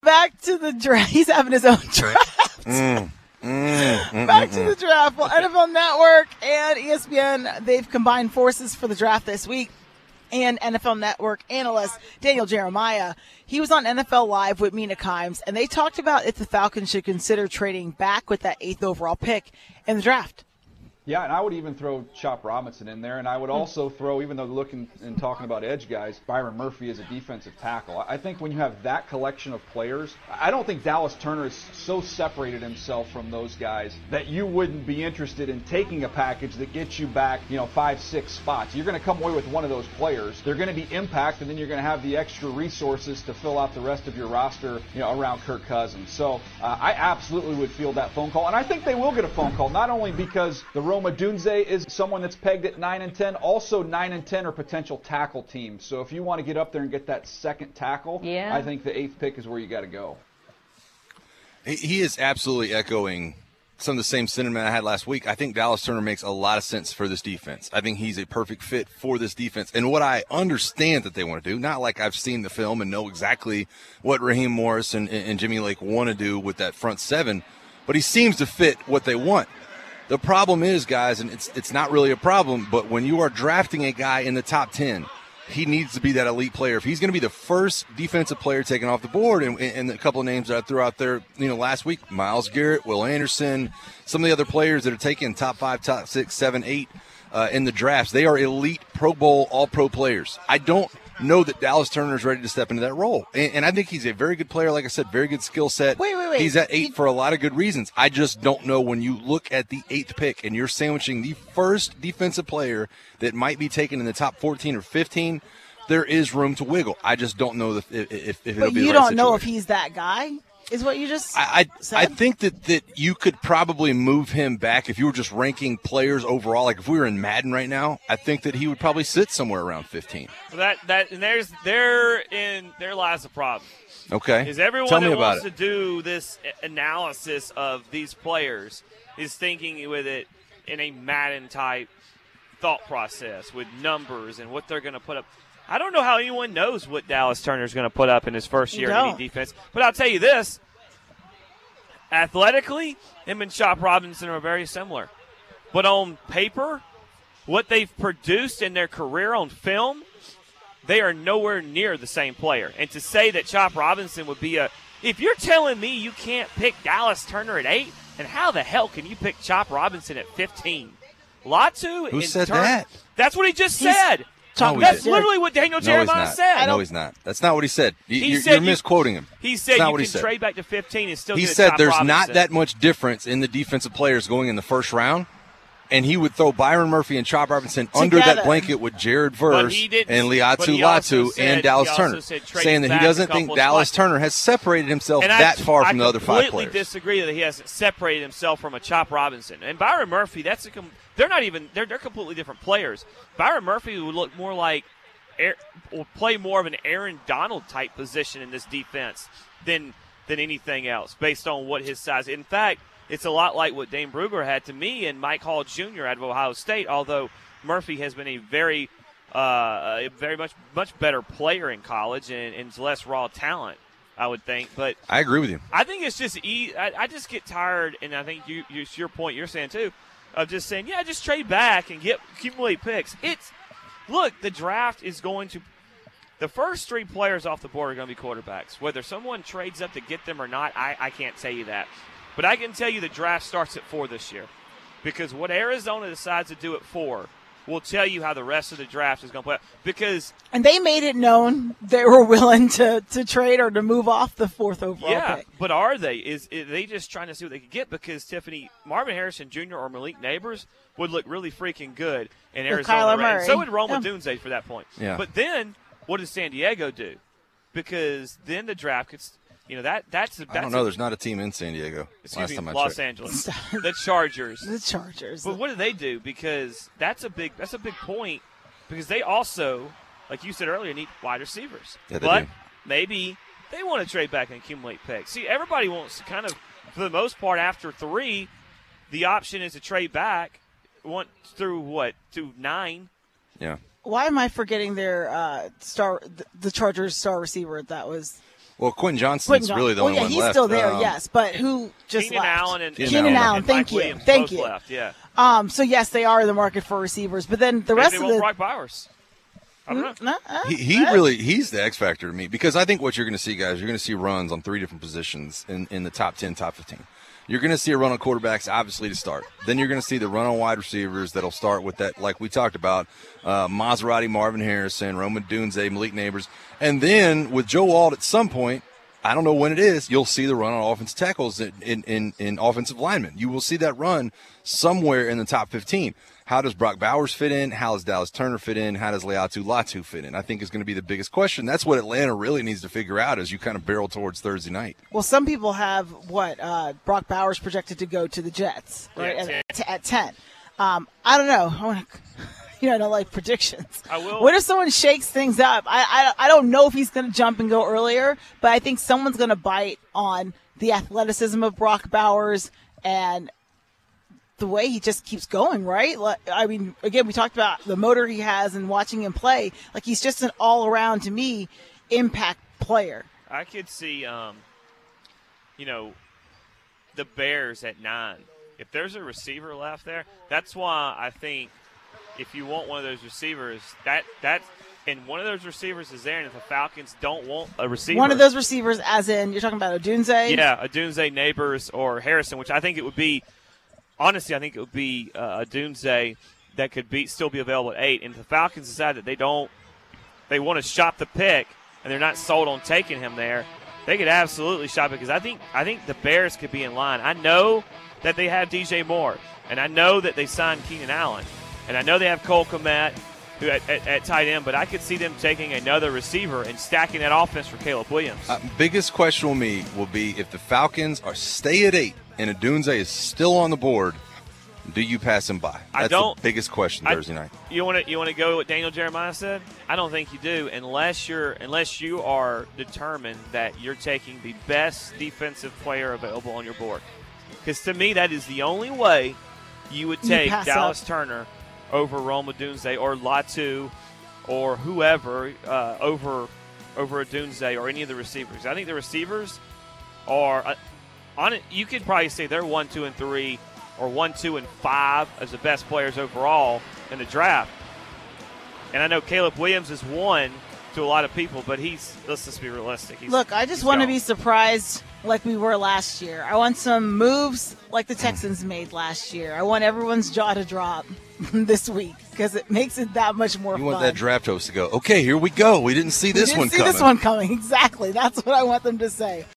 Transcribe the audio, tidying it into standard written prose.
back to the draft. He's having his own draft. Back to the draft. Well, NFL Network and ESPN, they've combined forces for the draft this week. And NFL Network analyst Daniel Jeremiah, he was on NFL Live with Mina Kimes, and they talked about if the Falcons should consider trading back with that 8th overall pick in the draft. Yeah, and I would even throw Chop Robinson in there, and I would also throw, even though looking and talking about edge guys, Byron Murphy as a defensive tackle. I think when you have that collection of players, I don't think Dallas Turner has so separated himself from those guys that you wouldn't be interested in taking a package that gets you back, 5-6 spots. You're going to come away with one of those players. They're going to be impact, and then you're going to have the extra resources to fill out the rest of your roster, around Kirk Cousins. So I absolutely would field that phone call, and I think they will get a phone call, not only because the Roma Dunze is someone that's pegged at 9 and 10. Also, 9 and 10 are potential tackle teams. So if you want to get up there and get that second tackle, I think the 8th pick is where you got to go. He is absolutely echoing some of the same sentiment I had last week. I think Dallas Turner makes a lot of sense for this defense. I think he's a perfect fit for this defense. And what I understand that they want to do, not like I've seen the film and know exactly what Raheem Morris and Jimmy Lake want to do with that front seven, but he seems to fit what they want. The problem is, guys, and it's not really a problem, but when you are drafting a guy in the top 10, he needs to be that elite player. If he's going to be the first defensive player taken off the board, and a couple of names that I threw out there, last week, Myles Garrett, Will Anderson, some of the other players that are taking top 5, top 6, 7, 8 in the drafts, they are elite Pro Bowl, all-pro players. I don't know that Dallas Turner is ready to step into that role. And I think he's a very good player. Like I said, very good skill set. Wait. He's at 8 for a lot of good reasons. I just don't know when you look at the 8th pick and you're sandwiching the first defensive player that might be taken in the top 14 or 15, there is room to wiggle. I just don't know if it'll be the right situation. But you don't know if he's that guy? Is what you just said? I think that you could probably move him back if you were just ranking players overall. Like if we were in Madden right now, I think that he would probably sit somewhere around 15. Well, there lies the problem. Okay. Is everyone Tell me that about wants to do this analysis of these players is thinking with it in a Madden type thought process with numbers and what they're going to put up. I don't know how anyone knows what Dallas Turner is going to put up in his first year in any defense. But I'll tell you this. Athletically, him and Chop Robinson are very similar. But on paper, what they've produced in their career on film, they are nowhere near the same player. And to say that Chop Robinson would be if you're telling me you can't pick Dallas Turner at 8, then how the hell can you pick Chop Robinson at 15? Latu? Who said that? That's what he just said. That's literally what Daniel Jeremiah said. No, he's not. That's not what he said. You're misquoting him. He said you can trade back to 15 and still get He said Chop there's Robinson. not that much difference in the defensive players going in the first round, and he would throw Byron Murphy and Chop Robinson under that blanket with Jared Verse and Liatu Latu and Dallas Turner, saying that he doesn't think Dallas Turner has separated himself that far from the other 5 players. I completely disagree that he hasn't separated himself from a Chop Robinson. And Byron Murphy, they're completely different players. Byron Murphy would look more like will play more of an Aaron Donald type position in this defense than anything else based on what his size. In fact, it's a lot like what Dane Brugler had to me and Mike Hall Jr. out of Ohio State, although Murphy has been a very much better player in college and less raw talent, I would think. But I agree with you. I think it's just I just get tired, and I think your point you're saying too, of just saying, just trade back and accumulate picks. Look, the draft is going to – the first 3 players off the board are going to be quarterbacks. Whether someone trades up to get them or not, I can't tell you that. But I can tell you the draft starts at 4 this year, because what Arizona decides to do at 4 will tell you how the rest of the draft is going to play out. And they made it known they were willing to trade or to move off the 4th overall pick. But are they? Is they just trying to see what they could get? Because Marvin Harrison Jr. or Malik Neighbors would look really freaking good in Arizona. Murray. So would Roma Dunze for that point. Yeah. But then what does San Diego do? Because then the draft gets that's I don't know. There's not a team in San Diego. Excuse me, Los Angeles. The Chargers. The Chargers. But what do they do? Because that's a big point. Because they also, like you said earlier, need wide receivers. Yeah, they but do. maybe they want to trade back and accumulate picks. See, everybody wants to kind of, for the most part, after 3, the option is to trade back. To 9. Yeah. Why am I forgetting their the Chargers star receiver? That was Well, Quentin Johnson's really the only one he's left. still there, yes. But who just Keenan left? Allen and Keenan Allen. Thank you. Thank you. Left, yeah. So yes, they are in the market for receivers, but then the rest of the Brock Bowers. I don't know. He's the X factor to me, because I think what you're going to see, guys, you're going to see runs on 3 different positions in the top 10, top 15. You're going to see a run on quarterbacks, obviously, to start. Then you're going to see the run on wide receivers that'll start with that, like we talked about, Maserati, Marvin Harrison, Roman Dunze, Malik Neighbors. And then with Joe Alt at some point, I don't know when it is, you'll see the run on offensive tackles in offensive linemen. You will see that run somewhere in the top 15. How does Brock Bowers fit in? How does Dallas Turner fit in? How does Laiatu Latu fit in? I think is going to be the biggest question. That's what Atlanta really needs to figure out as you kind of barrel towards Thursday night. Well, some people have Brock Bowers projected to go to the Jets, right? At 10. I don't know. I don't like predictions. I will. What if someone shakes things up? I don't know if he's going to jump and go earlier, but I think someone's going to bite on the athleticism of Brock Bowers and the way he just keeps going, right? I mean, again, we talked about the motor he has and watching him play. Like, he's just an all-around, to me, impact player. I could see, the Bears at 9. If there's a receiver left there, that's why I think if you want one of those receivers, and one of those receivers is there, and if the Falcons don't want a receiver. One of those receivers, as in, you're talking about Odunze? Yeah, Odunze, Neighbors, or Harrison, which I think it would be. Honestly, I think it would be a Dunze that could still be available at 8. And if the Falcons decide that they want to shop the pick and they're not sold on taking him there, they could absolutely shop it, because I think the Bears could be in line. I know that they have DJ Moore, and I know that they signed Keenan Allen, and I know they have Cole Kmet who at tight end, but I could see them taking another receiver and stacking that offense for Caleb Williams. Biggest question with me will be if the Falcons stay at 8 and Odunze is still on the board, do you pass him by? That's the biggest question Thursday night. You want to go with what Daniel Jeremiah said? I don't think you do, unless you are determined that you're taking the best defensive player available on your board. Because to me, that is the only way you would take Dallas Turner over Rome Odunze or Latu or whoever over Odunze or any of the receivers. I think the receivers are on it. You could probably say they're 1, 2, and 3, or 1, 2, and 5 as the best players overall in the draft. And I know Caleb Williams is 1 to a lot of people, but let's just be realistic. Look, I just want to be surprised like we were last year. I want some moves like the Texans made last year. I want everyone's jaw to drop this week, because it makes it that much more fun. You want that draft host to go, okay, here we go. We didn't see this one coming. We didn't see this one coming. Exactly. That's what I want them to say.